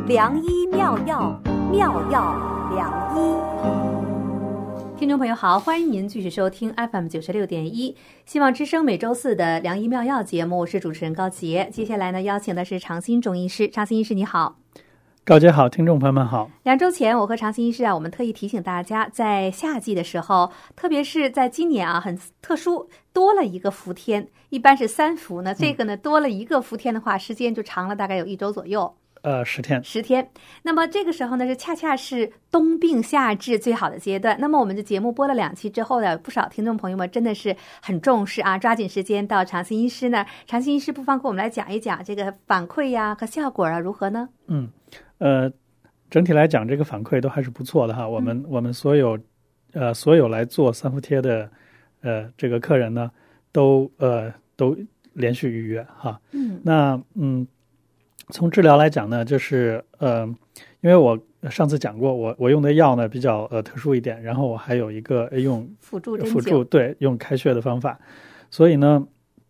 良医妙药，妙药良医。听众朋友好，欢迎您继续收听 FM96.1 希望之声每周四的良医妙药节目，我是主持人高杰。接下来呢，邀请的是常新中医师，常新医师你好。 高姐好，听众朋友们好。 2周前，我和常新医师我们特意提醒大家，在夏季的时候，特别是在今年很特殊，多了一个伏天，一般是3伏呢，这个呢多了一个伏天的话，时间就长了大概有1周左右。 10 天。那么这个时候呢，是恰恰是冬病夏治最好的阶段。那么我们的节目播了2期之后呢，不少听众朋友们真的是很重视抓紧时间到常新医师呢。常新医师不妨给我们来讲一讲这个反馈呀和效果如何呢？ 整体来讲，这个反馈都还是不错的哈。我们所有来做3伏贴的这个客人呢，都连续预约哈。那从治疗来讲呢，就是因为我上次讲过，我用的药呢比较特殊一点，然后我还有一个用辅助对，用开穴的方法，所以呢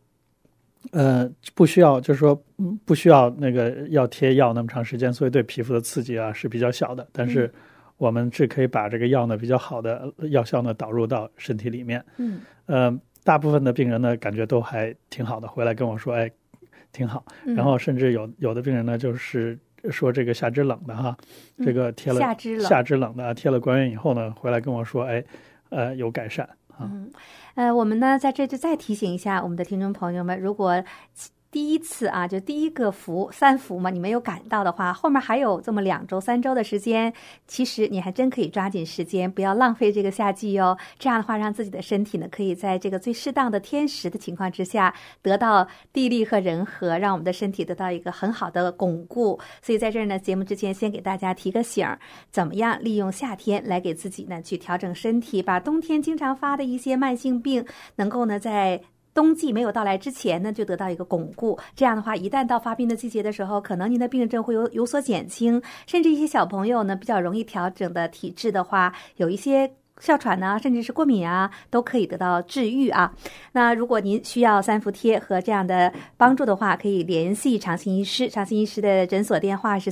不需要，就是说不需要那个要贴药那么长时间，所以对皮肤的刺激是比较小的，但是我们是可以把这个药呢比较好的药效呢导入到身体里面。大部分的病人呢感觉都还挺好的，回来跟我说挺好，然后甚至有的病人呢就是说这个下肢冷的哈，这个贴了下肢冷的贴了关元以后呢，回来跟我说有改善啊。 我们呢在这就再提醒一下我们的听众朋友们，如果第一次就第一个3伏嘛，你没有赶到的话，后面还有这么2周3周的时间，其实你还真可以抓紧时间，不要浪费这个夏季哦。这样的话，让自己的身体呢，可以在这个最适当的天时的情况之下，得到地利和人和，让我们的身体得到一个很好的巩固。所以在这儿呢，节目之前先给大家提个醒，怎么样利用夏天来给自己呢去调整身体，把冬天经常发的一些慢性病，能够呢在冬季没有到来之前呢，就得到一个巩固。这样的话，一旦到发病的季节的时候，可能您的病症会有所减轻，甚至一些小朋友呢比较容易调整的体质的话，有一些哮喘甚至是过敏都可以得到治愈那如果您需要3伏贴和这样的帮助的话，可以联系常新医师。常新医师的诊所电话是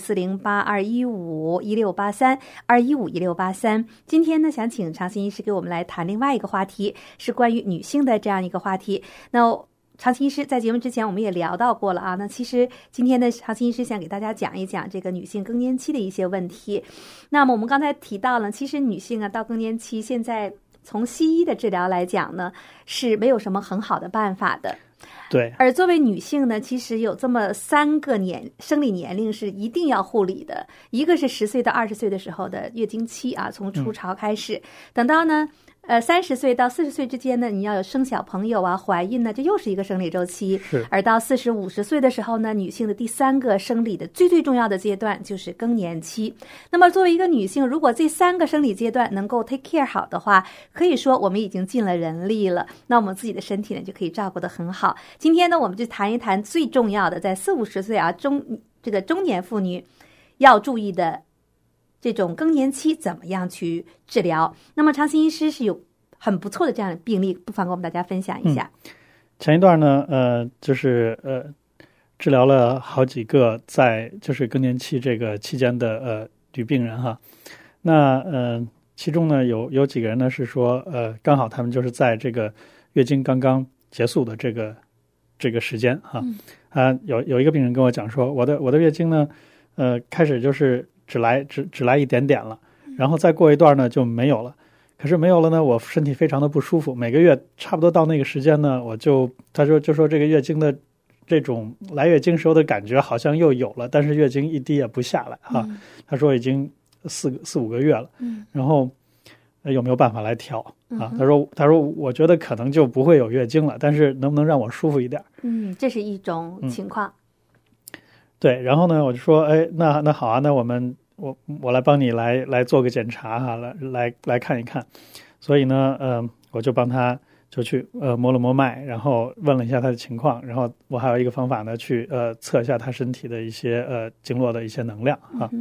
408-215-1683，215-1683。今天呢，想请常新医师给我们来谈另外一个话题，是关于女性的这样一个话题。那常新医师在节目之前我们也聊到过了那其实今天的常新医师想给大家讲一讲这个女性更年期的一些问题。那么我们刚才提到了，其实女性到更年期，现在从西医的治疗来讲呢，是没有什么很好的办法的。 对， 而作为女性呢，其实有这么3个生理年龄是一定要护理的。一个是10岁到20岁的时候的月经期从初潮开始，等到呢30岁到40岁之间呢，你要有生小朋友怀孕呢，这又是一个生理周期。而到40、50岁的时候呢，女性的第3个生理的最重要的阶段就是更年期。那么作为一个女性，如果这3个生理阶段能够 take care 好的话，可以说我们已经尽了人力了。那我们自己的身体呢，就可以照顾得很好。今天呢，我们就谈一谈最重要的，在40、50岁这个中年妇女要注意的这种更年期怎么样去治疗。那么常新医师是有很不错的这样的病例，不妨跟我们大家分享一下。 前一段呢就是治疗了好几个在就是更年期这个期间的女病人哈。那其中呢有几个人呢是说刚好他们就是在这个月经刚刚结束的这个时间有一个病人跟我讲说，我的月经呢开始就是只来一点点了，然后再过一段呢就没有了。可是没有了呢，我身体非常的不舒服。每个月差不多到那个时间呢，他说这个月经的这种来月经时候的感觉好像又有了，但是月经一滴也不下来他说已经4、5个月了，然后有没有办法来调他说我觉得可能就不会有月经了，但是能不能让我舒服一点？这是一种情况。 对，然后呢我就说那好那我来帮你来做个检查来看一看。所以呢我就帮他就去摸了摸脉，然后问了一下他的情况，然后我还有一个方法呢去测一下他身体的一些经络的一些能量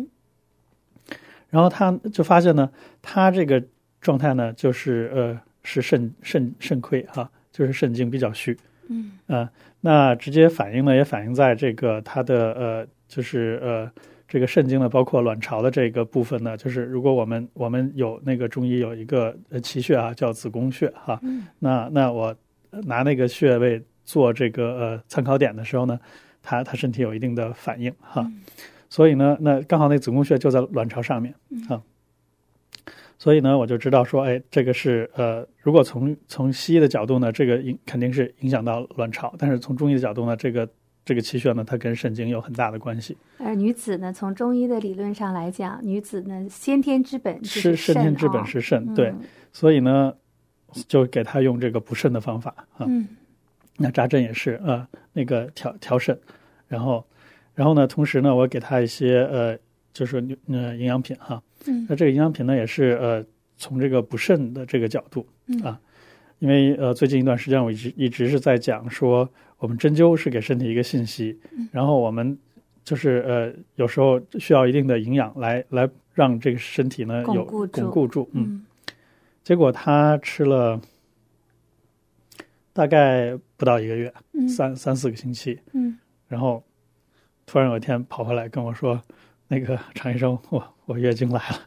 然后他就发现呢，他这个状态呢就是是肾亏就是肾经比较虚。那直接反映呢也反映在这个他的就是这个肾经呢，包括卵巢的这个部分呢，就是如果我们有那个中医有一个奇穴啊，叫子宫穴哈，那我拿那个穴位做这个参考点的时候呢，他身体有一定的反应哈，所以呢，那刚好那子宫穴就在卵巢上面啊，所以呢，我就知道说，哎，这个是如果从西医的角度呢，这个肯定是影响到卵巢，但是从中医的角度呢，这个奇穴呢，它跟肾经有很大的关系。 而女子呢，从中医的理论上来讲，女子呢先天之本就是肾，先天之本是肾，对，所以呢，就给她用这个补肾的方法啊。那扎针也是那个调肾，然后呢，同时呢，我给她一些就是营养品哈。那这个营养品呢，也是从这个补肾的这个角度啊，因为最近一段时间我一直是在讲说，我们针灸是给身体一个信息，然后我们就是有时候需要一定的营养来让这个身体呢有巩固住。结果他吃了大概不到1个月，三四个星期，然后突然有一天跑回来跟我说，那个常医生，我月经来了。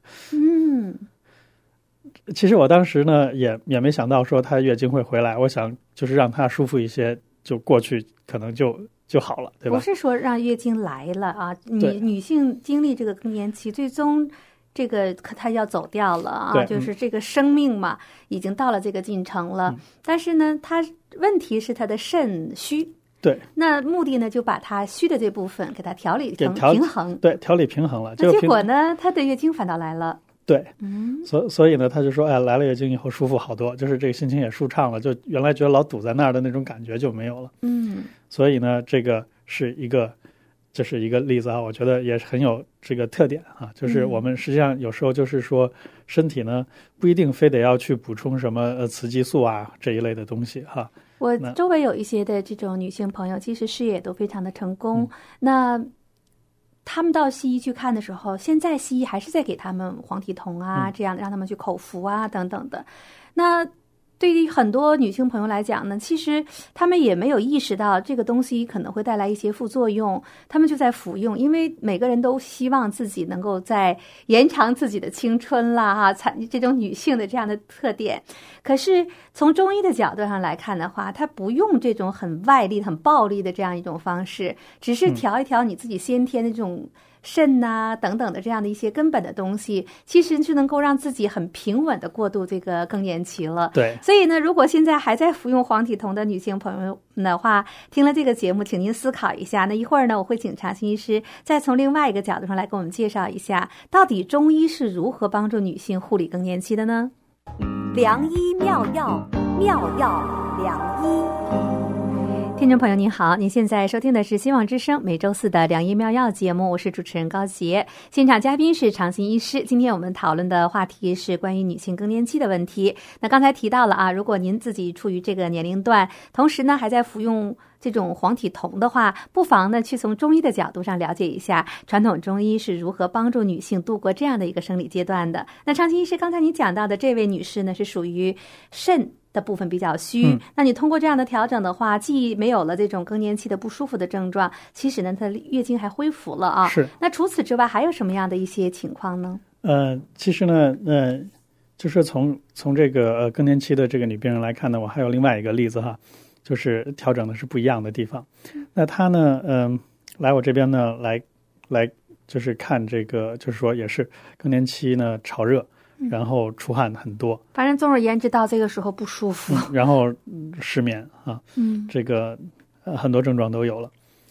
其实我当时呢也没想到说她月经会回来，我想就是让她舒服一些，就过去可能就好了，对吧？ 不是说让月经来了啊，女性经历这个更年期，最终这个她要走掉了啊，就是这个生命嘛，已经到了这个进程了。但是呢，问题是她的肾虚。 对， 那目的呢，就把它虚的这部分给它调理成平衡， 对，调理平衡了。 那结果呢，她的月经反倒来了。 对，所以呢，他就说，哎，来了月经以后舒服好多，就是这个心情也舒畅了，就原来觉得老堵在那儿的那种感觉就没有了。所以呢，这个是一个例子啊，我觉得也很有这个特点啊，就是我们实际上有时候就是说，身体呢不一定非得要去补充什么雌激素啊这一类的东西哈。 我周围有一些的这种女性朋友，其实事业都非常的成功，那他们到西医去看的时候，现在西医还是在给他们黄体酮啊，这样让他们去口服啊等等的。那对于很多女性朋友来讲呢，其实她们也没有意识到这个东西可能会带来一些副作用，她们就在服用，因为每个人都希望自己能够在延长自己的青春啦这种女性的这样的特点。可是从中医的角度上来看的话，它不用这种很外力很暴力的这样一种方式，只是调一调你自己先天的这种肾啊等等的这样的一些根本的东西，其实就能够让自己很平稳的过渡这个更年期了。 对， 所以呢，如果现在还在服用黄体酮的女性朋友的话，听了这个节目，请您思考一下。那一会儿呢，我会请常青医师再从另外一个角度上来给我们介绍一下，到底中医是如何帮助女性护理更年期的呢？ 良医妙药，妙药良医。 听众朋友您好，您现在收听的是希望之声每周四的良医妙药节目，我是主持人高杰，现场嘉宾是常青医师。今天我们讨论的话题是关于女性更年期的问题。那刚才提到了如果您自己处于这个年龄段，同时呢还在服用这种黄体酮的话，不妨呢去从中医的角度上了解一下传统中医是如何帮助女性度过这样的一个生理阶段的。那常青医师，刚才你讲到的这位女士呢，是属于肾的部分比较虚，那你通过这样的调整的话，既没有了这种更年期的不舒服的症状，其实呢，她月经还恢复了啊。 是。 那除此之外，还有什么样的一些情况呢？ 其实呢，就是从这个更年期的这个女病人来看呢，我还有另外一个例子哈，就是调整的是不一样的地方。那她呢，来我这边呢，来就是看这个，就是说也是更年期呢潮热。然后出汗很多， 反正总而言之，到这个时候不舒服， 然后失眠啊，这个很多症状都有了。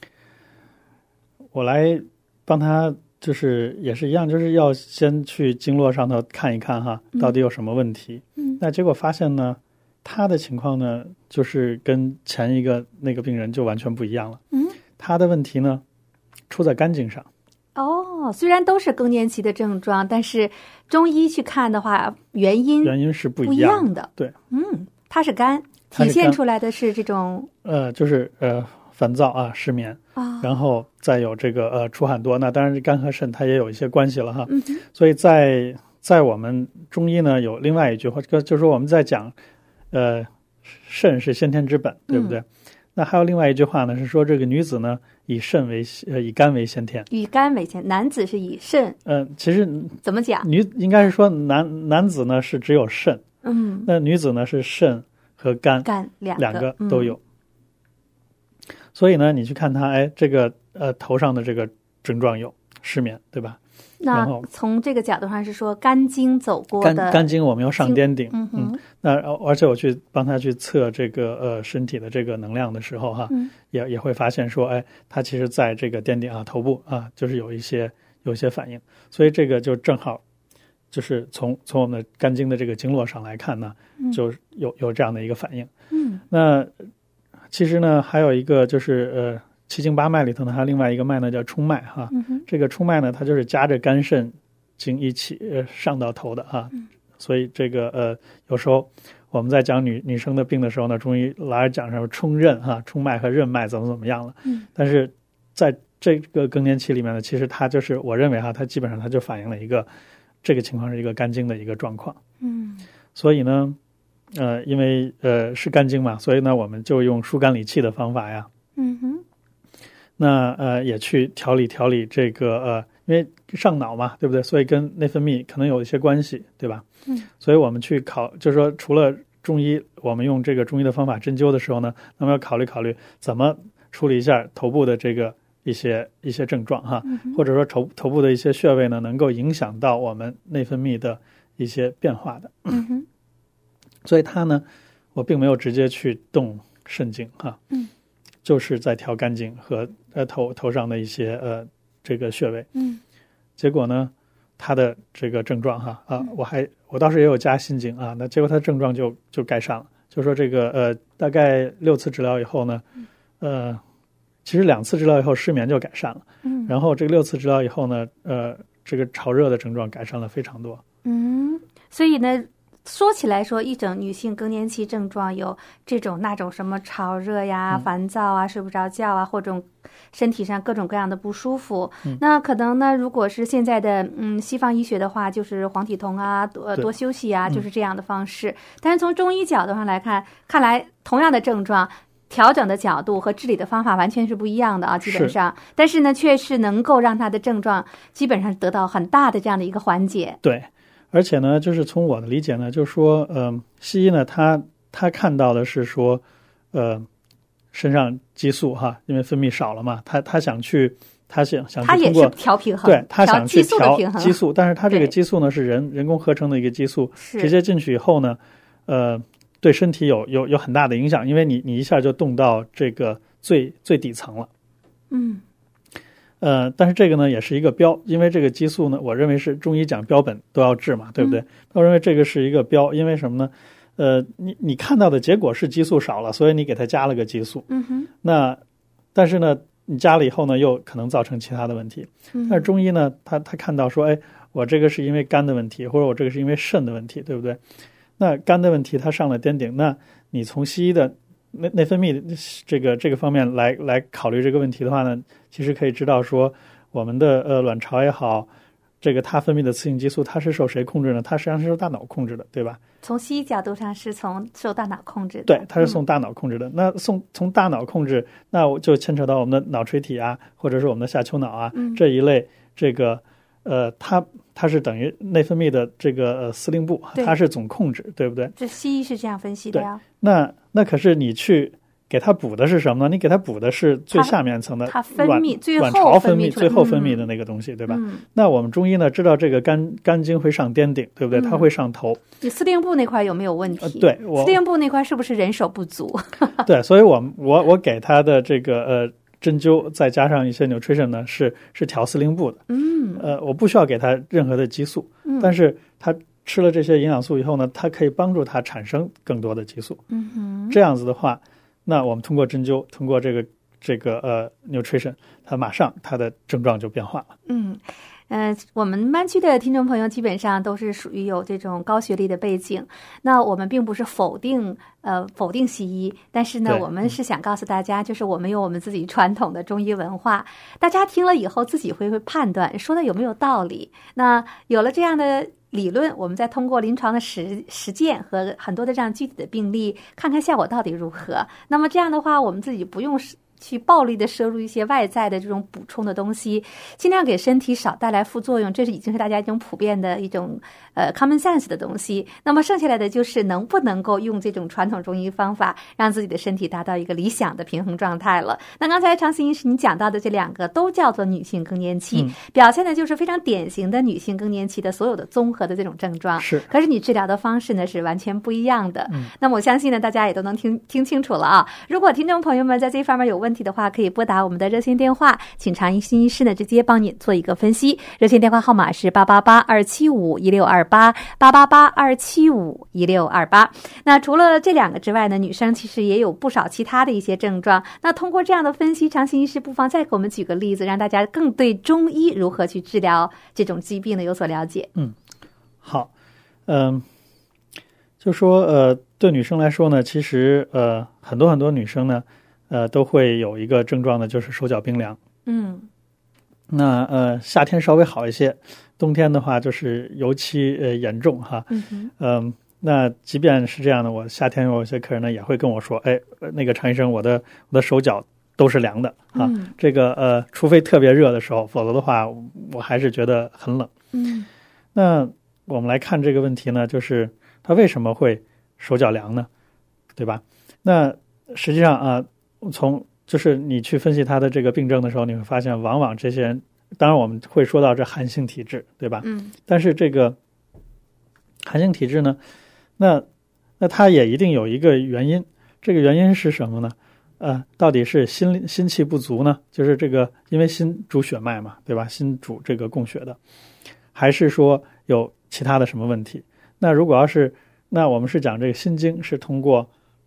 我来帮他，就是也是一样，就是要先去经络上头看一看哈，到底有什么问题。那结果发现呢，他的情况呢，就是跟前一个那个病人就完全不一样了。他的问题呢，出在肝经上。 虽然都是更年期的症状，但是中医去看的话，原因是不一样的。 对， 它是肝，体现出来的是这种就是烦躁啊，失眠然后再有这个出汗多。那当然肝和肾它也有一些关系了哈。所以在我们中医呢有另外一句话，就是说我们在讲肾是先天之本，对不对？ 那还有另外一句话呢，是说这个女子呢以肝为先天。 以肝为先，男子是以肾。 其实怎么讲？ 应该是说男子呢是只有肾，那女子呢是肾和肝两个都有。所以呢，你去看他，这个头上的这个症状有失眠，对吧？ 那从这个角度上是说肝经走过的肝经我们要上颠顶，那而且我去帮他去测这个身体的这个能量的时候哈，也会发现说，他其实在这个颠顶头部就是有一些反应，所以这个就正好就是从我们的肝经的这个经络上来看呢，就有这样的一个反应。那其实呢还有一个就是七经八脉里头呢，还有另外一个脉呢叫冲脉哈。这个冲脉呢，它就是夹着肝肾经一起上到头的哈。所以这个有时候我们在讲女生的病的时候呢，中医老是讲什么冲任哈，冲脉和任脉怎么样了。但是在这个更年期里面呢，其实它就是我认为它基本上它就反映了一个这个情况是一个肝经的一个状况。所以呢因为是肝经嘛，所以呢我们就用疏肝理气的方法呀。那也去调理这个因为上脑嘛，对不对？所以跟内分泌可能有一些关系，对吧？所以我们去就是说除了中医，我们用这个中医的方法针灸的时候呢，那么要考虑怎么处理一下头部的这个一些症状哈，或者说头部的一些穴位呢，能够影响到我们内分泌的一些变化的。所以它呢，我并没有直接去动肾经哈。就是在调肝经和头上的一些这个穴位。结果呢他的这个症状哈我当时也有加心经那结果他的症状就改善了。就说这个大概6次治疗以后呢其实2次治疗以后失眠就改善了。然后这个6次治疗以后呢这个潮热的症状改善了非常多。 所以呢说起来说，一整女性更年期症状有这种那种什么潮热呀、烦躁啊、睡不着觉啊，或者身体上各种各样的不舒服。那可能呢，如果是现在的西方医学的话，就是黄体酮啊，多休息啊，就是这样的方式。但是从中医角度上来看来同样的症状，调整的角度和治理的方法完全是不一样的基本上。但是呢，却是能够让他的症状基本上得到很大的这样的一个缓解。 对。而且呢，就是从我的理解呢，就是说，西医呢，他看到的是说，身上激素因为分泌少了嘛，他想去通过， 他也是调平衡， 对，他想去调激素，但是他这个激素呢是人工合成的一个激素，直接进去以后呢，对身体有很大的影响，因为你一下就动到这个最底层了。但是这个呢也是一个标，因为这个激素呢，我认为是中医讲标本都要治嘛，对不对？我认为这个是一个标，因为什么呢？你看到的结果是激素少了，所以你给它加了个激素。那但是呢，你加了以后呢，又可能造成其他的问题。但是中医呢，他看到说，我这个是因为肝的问题，或者我这个是因为肾的问题，对不对？那肝的问题它上了颠顶，那你从西医的内分泌这个方面来考虑这个问题的话呢，其实可以知道说我们的卵巢也好，这个它分泌的雌性激素它是受谁控制呢？它实际上是受大脑控制的，对吧？ 从西医角度上是受大脑控制的。 对，它是受大脑控制的。那从大脑控制，那我就牵扯到我们的脑垂体或者是我们的下丘脑这一类，这个它是等于内分泌的这个司令部，它是总控制，对不对？ 这西医是这样分析的呀。 那可是你去给它补的是什么呢？你给它补的是最下面层的它分泌卵巢分泌最后分泌的那个东西，对吧？那我们中医呢知道这个肝经会上颠顶，对不对？它会上头。 你司令部那块有没有问题？ 对， 司令部那块是不是人手不足？ 对，所以我给他的这个针灸再加上一些 nutrition 呢，是调司令部的。我不需要给他任何的激素，但是他吃了这些营养素以后呢，它可以帮助他产生更多的激素。这样子的话，那我们通过针灸，通过这个 nutrition， 它马上它的症状就变化了。 我们湾区的听众朋友基本上都是属于有这种高学历的背景，那我们并不是否定西医，但是呢，我们是想告诉大家，就是我们有我们自己传统的中医文化，大家听了以后自己会判断说的有没有道理。那有了这样的理论，我们再通过临床的实践和很多的这样具体的病例，看看效果到底如何。那么这样的话，我们自己不用去暴力的摄入一些外在的这种补充的东西，尽量给身体少带来副作用，这是已经是大家一种普遍的一种common sense 的东西。那么剩下来的就是能不能够用这种传统中医方法，让自己的身体达到一个理想的平衡状态了。那刚才常思医师你讲到的这两个都叫做女性更年期，表现的就是非常典型的女性更年期的所有的综合的这种症状。 是， 可是你治疗的方式呢是完全不一样的。那么我相信呢，大家也都能听清楚了啊。如果听众朋友们在这方面有问题的话，可以拨打我们的热线电话，请常新医师呢直接帮你做一个分析。热线电话号码是888-275-1628，888-275-1628。那除了这两个之外呢，女生其实也有不少其他的一些症状。那通过这样的分析，常新医师不妨再给我们举个例子，让大家更对中医如何去治疗这种疾病呢有所了解。 好，就说对女生来说呢，其实很多女生呢都会有一个症状呢，就是手脚冰凉。那夏天稍微好一些，冬天的话就是尤其严重哈。那即便是这样的，我夏天有些客人呢也会跟我说，那个常医生，我的手脚都是凉的啊。这个除非特别热的时候，否则的话我还是觉得很冷。那我们来看这个问题呢，就是他为什么会手脚凉呢？对吧？那实际上啊，就是你去分析他的这个病症的时候，你会发现往往这些人，当然我们会说到这寒性体质，对吧？但是这个寒性体质呢，那它也一定有一个原因，这个原因是什么呢？到底是心气不足呢？就是这个因为心主血脉嘛，对吧？心主这个供血的，还是说有其他的什么问题？那如果要是，那我们是讲这个心经是通过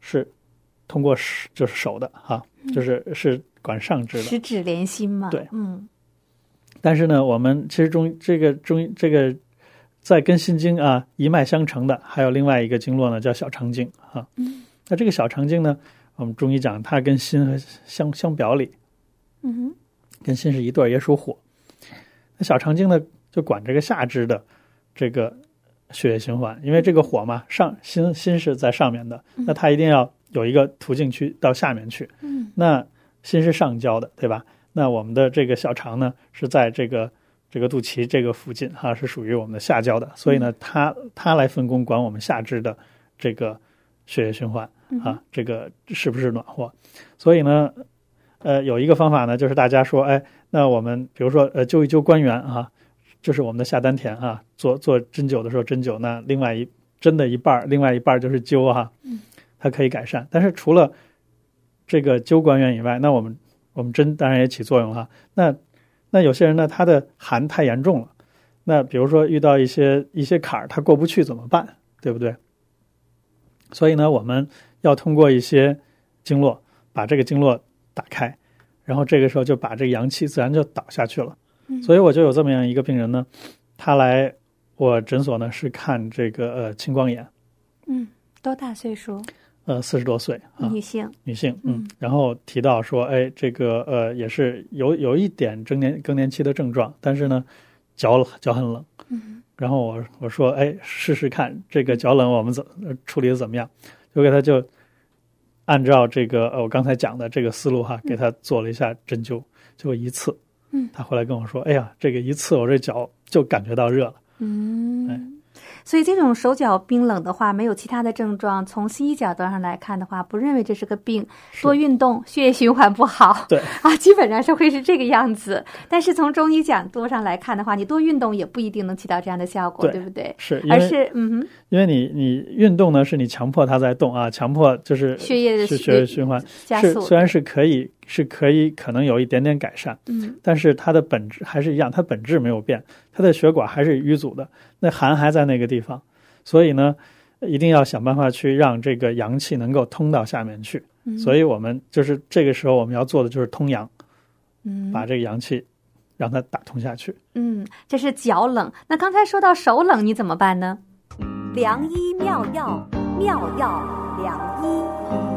就是手的哈，是管上肢的， 十指连心嘛。 对，但是呢，我们其实这个在跟心经啊一脉相承的，还有另外一个经络呢，叫小肠经啊。那这个小肠经呢，我们中医讲它跟心和相表里，跟心是一对，也属火。那小肠经呢，就管这个下肢的这个血液循环，因为这个火嘛，心是在上面的，那它一定要有一个途径去到下面去。那心是上焦的，对吧？那我们的这个小肠呢，是在这个肚脐这个附近哈，是属于我们的下焦的，所以呢，它来分工管我们下肢的这个血液循环啊，这个是不是暖和？所以呢，有一个方法呢，就是大家说，那我们比如说灸一灸关元啊，就是我们的下丹田啊，做针灸的时候针灸，那针的一半，另外一半就是灸哈，它可以改善。但是除了这个灸关元以外，那我们针当然也起作用哈。那有些人呢，他的寒太严重了，那比如说遇到一些坎儿，他过不去怎么办？对不对？所以呢，我们要通过一些经络，把这个经络打开，然后这个时候就把这个阳气自然就导下去了。所以我就有这么样一个病人呢，他来我诊所呢是看这个青光眼。 多大岁数 ？40多岁啊， 女性。 然后提到说，这个也是有一点更年期的症状，但是呢，脚很冷。然后我说，试试看这个脚冷我们处理的怎么样？就给他就按照这个我刚才讲的这个思路哈，给他做了一下针灸，就一次。他回来跟我说，哎呀，这个一次我这脚就感觉到热了。 所以这种手脚冰冷的话，没有其他的症状，从西医角度上来看的话，不认为这是个病。多运动，血液循环不好， 对基本上是会是这个样子。但是从中医角度上来看的话，你多运动也不一定能起到这样的效果， 对不对？ 是， 而是因为你运动呢，是你强迫它在动啊，强迫就是血液循环加速， 虽然是可以可能有一点点改善，但是它的本质还是一样，它本质没有变，它的血管还是淤阻的，那寒还在那个地方，所以呢，一定要想办法去让这个阳气能够通到下面去。所以我们就是这个时候我们要做的就是通阳，把这个阳气让它打通下去。 这是脚冷。那刚才说到手冷，你怎么办呢？ 良医妙药，妙药良医。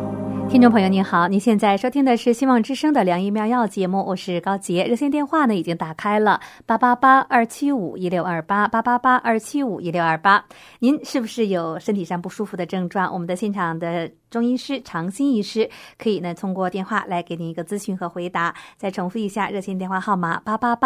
听众朋友您好，您现在收听的是希望之声的良医妙药节目，我是高洁。热线电话呢已经打开了888-275-1628，888-275-1628。您是不是有身体上不舒服的症状？我们的现场的中医师常新医师可以呢通过电话来给您一个咨询和回答。再重复一下热线电话号码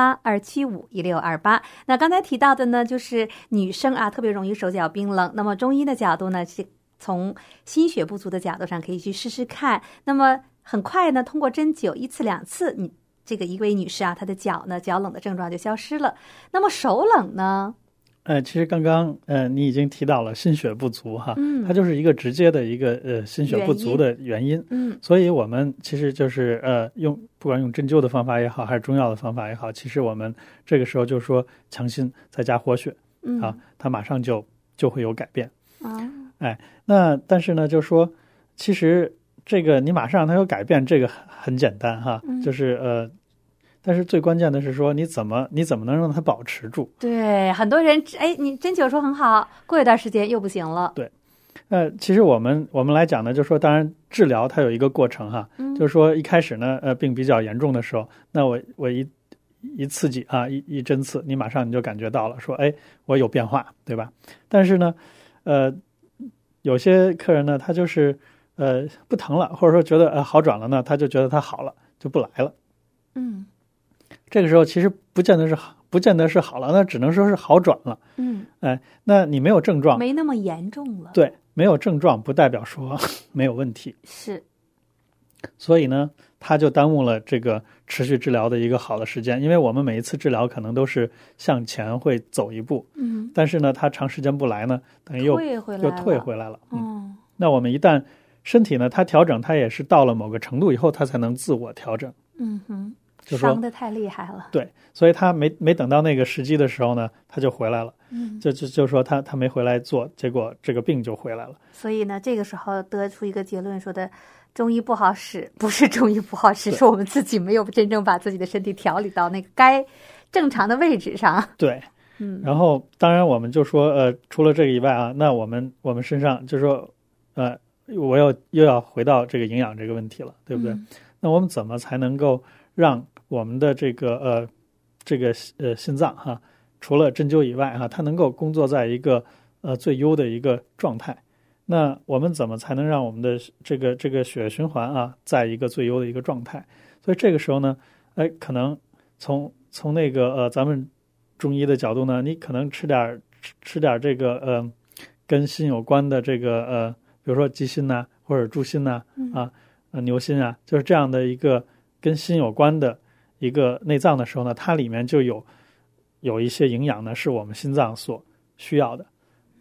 888-275-1628。那刚才提到的呢，就是女生啊特别容易手脚冰冷，那么中医的角度呢是从心血不足的角度上可以去试试看。那么很快呢，通过针灸1次2次，你这个一位女士啊，她的脚冷的症状就消失了。那么手冷呢？ 其实刚刚你已经提到了心血不足哈，它就是一个直接的一个心血不足的原因。所以我们其实就是不管用针灸的方法也好，还是中药的方法也好，其实我们这个时候就是说强心再加活血，它马上就会有改变。那但是呢，就是说，其实这个你马上让它有改变，这个很简单哈，就是但是最关键的是说你怎么能让它保持住？ 对，很多人你针灸说很好，过一段时间又不行了。 对，其实我们来讲呢，就是说，当然治疗它有一个过程哈，就是说一开始呢，病比较严重的时候，那我一刺激啊，一针刺，你马上你就感觉到了，说我有变化，对吧？但是呢，有些客人呢，他就是不疼了，或者说觉得好转了呢，他就觉得他好了，就不来了。这个时候其实不见得是好了，那只能说是好转了。那你没有症状， 没那么严重了。 对，没有症状不代表说没有问题。 是。 所以呢，他就耽误了这个持续治疗的一个好的时间，因为我们每一次治疗可能都是向前会走一步，但是呢，他长时间不来呢，等于又退回来了。那我们一旦身体呢，它调整，它也是到了某个程度以后，它才能自我调整。就说伤得太厉害了。 对，所以他没等到那个时机的时候呢，他就回来了。就说他没回来做，结果这个病就回来了。 所以呢，这个时候得出一个结论，说的中医不好使，不是中医不好使，是我们自己没有真正把自己的身体调理到那个该正常的位置上。 对，然后当然我们就说除了这个以外啊，那我们身上就说我又要回到这个营养这个问题了，对不对？那我们怎么才能够让我们的这个心脏哈，除了针灸以外哈，它能够工作在一个最优的一个状态？那我们怎么才能让我们的这个血液循环啊，在一个最优的一个状态？所以这个时候呢，可能从那个咱们中医的角度呢，你可能吃点这个跟心有关的这个比如说鸡心呐，或者猪心呐，牛心啊，就是这样的一个跟心有关的一个内脏的时候呢，它里面就有一些营养呢，是我们心脏所需要的。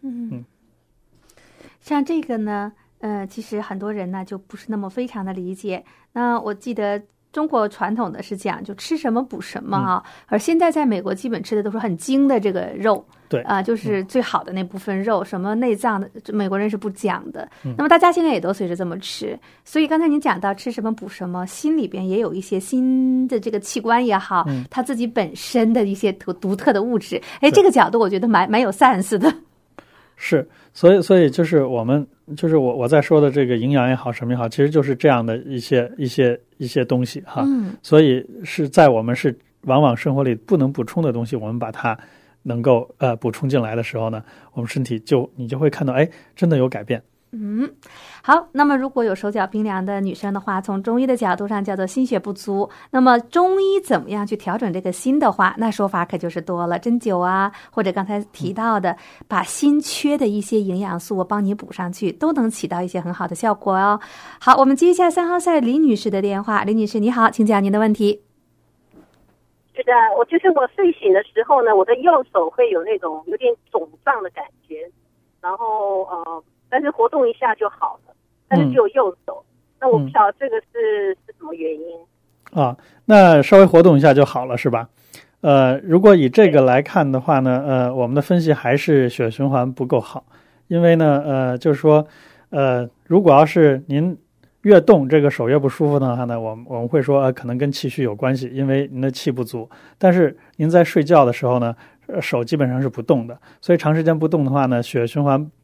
像这个呢，其实很多人呢就不是那么非常的理解。那我记得中国传统的是讲就吃什么补什么啊，而现在在美国基本吃的都是很精的这个肉， 对就是最好的那部分肉，什么内脏的美国人是不讲的。那么大家现在也都随着这么吃，所以刚才您讲到吃什么补什么，心里边也有一些心的这个器官也好，它自己本身的一些独特的物质。这个角度我觉得蛮有 sense 的。 是，所以就是我在说的这个营养也好，什么也好，其实就是这样的一些东西哈。所以是在我们是往往生活里不能补充的东西，我们把它能够补充进来的时候呢，我们身体你就会看到，真的有改变。 好，那么如果有手脚冰凉的女生的话，从中医的角度上叫做心血不足。那么中医怎么样去调整这个心的话，那说法可就是多了，针灸啊，或者刚才提到的把心缺的一些营养素我帮你补上去，都能起到一些很好的效果哦。好，我们接一下3号线李女士的电话。李女士你好，请讲您的问题。 是的，我睡醒的时候呢，我的右手会有那种有点肿胀的感觉，然后但是活动一下就好了，但是只有右手。那我不晓得这个是什么原因啊？那稍微活动一下就好了是吧？如果以这个来看的话呢，我们的分析还是血循环不够好，因为呢，就是说，如果要是您越动这个手越不舒服的话呢，我们会说可能跟气虚有关系，因为您的气不足。但是您在睡觉的时候呢，手基本上是不动的，所以长时间不动的话呢，血循环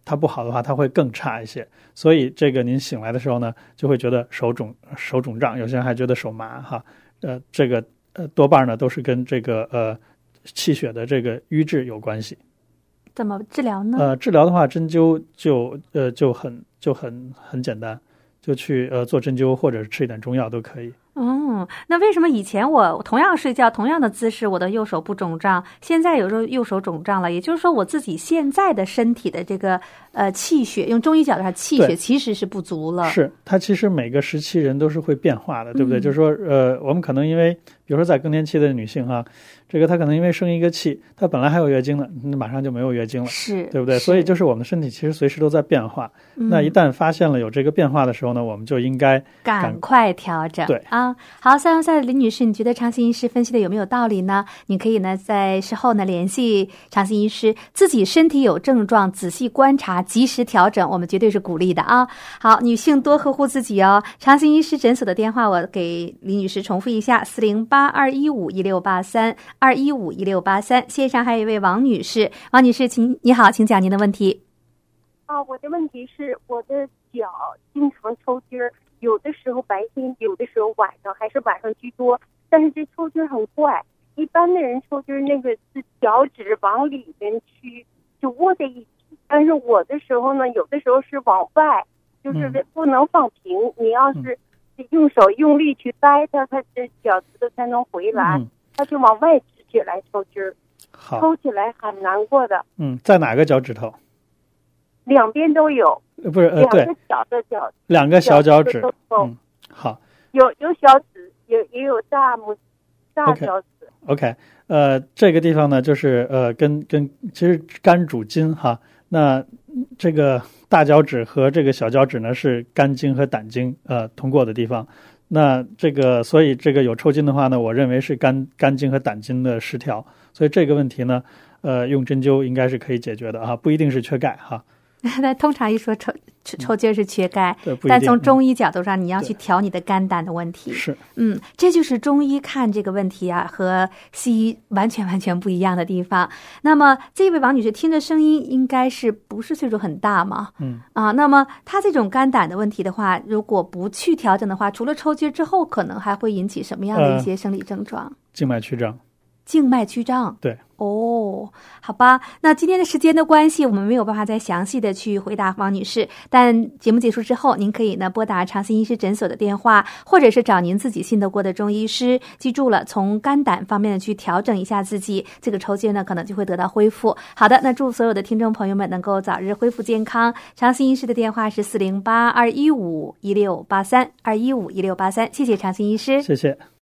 它不好的话，它会更差一些。所以这个您醒来的时候呢，就会觉得手肿胀，有些人还觉得手麻哈。这个多半呢都是跟这个气血的这个瘀滞有关系。 怎么治疗呢？ 治疗的话，针灸就很简单，就去做针灸或者是吃一点中药都可以。 那为什么以前我同样睡觉同样的姿势，我的右手不肿胀，现在有时候右手肿胀了？也就是说我自己现在的身体的这个气血，用中医角度上，气血其实是不足了。 是，它其实每个时期人都是会变化的，对不对？就是说我们可能因为比如说在更年期的女性哈，这个她可能因为生一个气，她本来还有月经呢，马上就没有月经了， 是， 对不对？所以就是我们的身体其实随时都在变化。那一旦发现了有这个变化的时候呢，我们就应该赶快调整。 对啊，好，323的李女士，你觉得长信医师分析的有没有道理呢？你可以呢在事后呢联系长信医师，自己身体有症状仔细观察，及时调整，我们绝对是鼓励的啊。好，女性多呵护自己哦。长信医师诊所的电话我给李女士重复一下，408-215-1683，215-1683。线上还有一位王女士，王女士你好，请讲您的问题。 我的问题是我的脚经常抽筋儿，有的时候白天，有的时候晚上，还是晚上居多。但是这抽筋很怪，一般的人抽筋那个是脚趾往里边去，就窝在一起。但是我的时候呢，有的时候是往外，就是不能放平。你要是用手用力去掰它，它这脚趾头才能回来。它就往外指起来抽筋儿，抽起来很难过的。 在哪个脚趾头？ 两边都有， 不是两个小的脚， 两个小脚趾。好， 有小指，也有大脚趾。 OK， 这个地方呢，就是跟其实肝主筋哈。那这个大脚趾和这个小脚趾呢，是肝经和胆经通过的地方。那这个所以这个有抽筋的话呢，我认为是肝经和胆经的失调。所以这个问题呢，用针灸应该是可以解决的啊，不一定是缺钙哈。 那通常一说抽筋是缺钙， 但从中医角度上，你要去调你的肝胆的问题。 是， 这就是中医看这个问题啊，和西医完全不一样的地方。那么这位王女士听着声音，应该是不是岁数很大嘛？那么她这种肝胆的问题的话，如果不去调整的话，除了抽筋之后，可能还会引起什么样的一些生理症状？ 静脉曲张。 静脉曲张， 对。 好吧，那今天的时间的关系，我们没有办法再详细的去回答王女士，但节目结束之后，您可以呢拨打长信医师诊所的电话，或者是找您自己信得过的中医师，记住了，从肝胆方面的去调整一下自己，这个抽筋呢可能就会得到恢复。好的，那祝所有的听众朋友们能够早日恢复健康。长信医师的电话是408-215-1683，215-1683，谢谢长信医师， 谢谢。